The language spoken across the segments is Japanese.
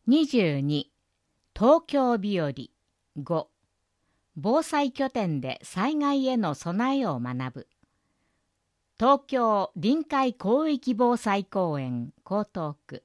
22、東京日和。5、防災拠点で災害への備えを学ぶ。東京臨海広域防災公園江東区。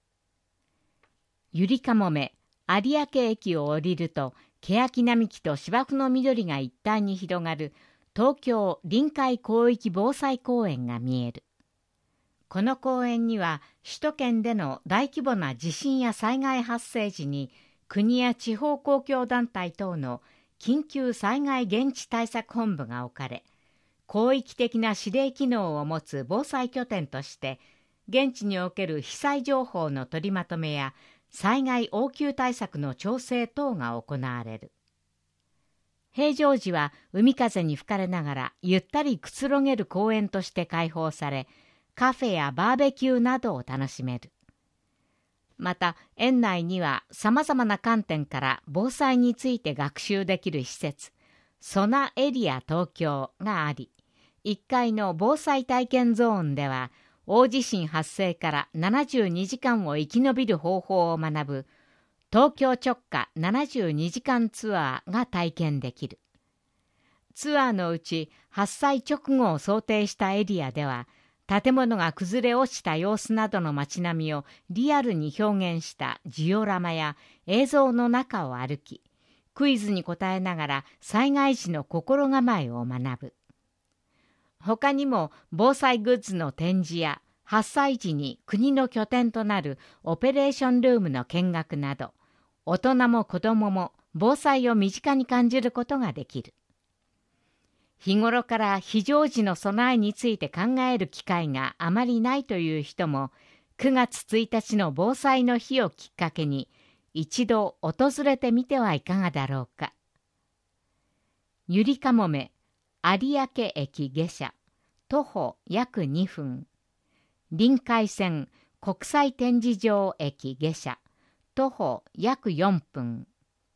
ゆりかもめ有明駅を降りると、欅並木と芝生の緑が一帯に広がる東京臨海広域防災公園が見える。この公園には首都圏での大規模な地震や災害発生時に国や地方公共団体等の緊急災害現地対策本部が置かれ、広域的な指令機能を持つ防災拠点として現地における被災情報の取りまとめや災害応急対策の調整等が行われる。平常時は海風に吹かれながらゆったりくつろげる公園として開放され、カフェやバーベキューなどを楽しめる。また園内にはさまざまな観点から防災について学習できる施設、ソナエリア東京があり、1階の防災体験ゾーンでは大地震発生から72時間を生き延びる方法を学ぶ東京直下72時間ツアーが体験できる。ツアーのうち発災直後を想定したエリアでは、建物が崩れ落ちた様子などの街並みをリアルに表現したジオラマや映像の中を歩き、クイズに答えながら災害時の心構えを学ぶ。他にも防災グッズの展示や発災時に国の拠点となるオペレーションルームの見学など、大人も子どもも防災を身近に感じることができる。日頃から非常時の備えについて考える機会があまりないという人も、9月1日の防災の日をきっかけに一度訪れてみてはいかがだろうか。ゆりかもめ有明駅下車、徒歩約2分。臨海線国際展示場駅下車、徒歩約4分。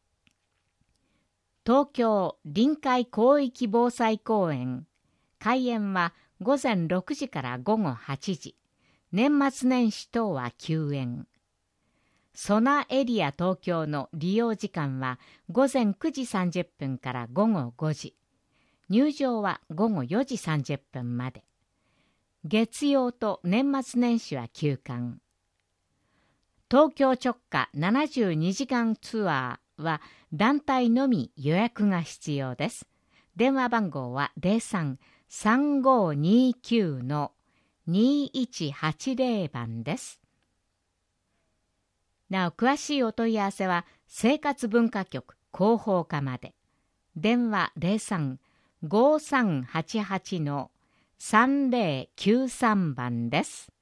東京臨海広域防災公園、開園は午前6時から午後8時、年末年始等は休園。ソナエリア東京の利用時間は午前9時30分から午後5時、入場は午後4時30分まで。月曜と年末年始は休館。東京直下72時間ツアーは団体のみ予約が必要です。電話番号は 03-3529-2180 番です。なお詳しいお問い合わせは生活文化局広報課まで。電話 03-5388-3093 番です。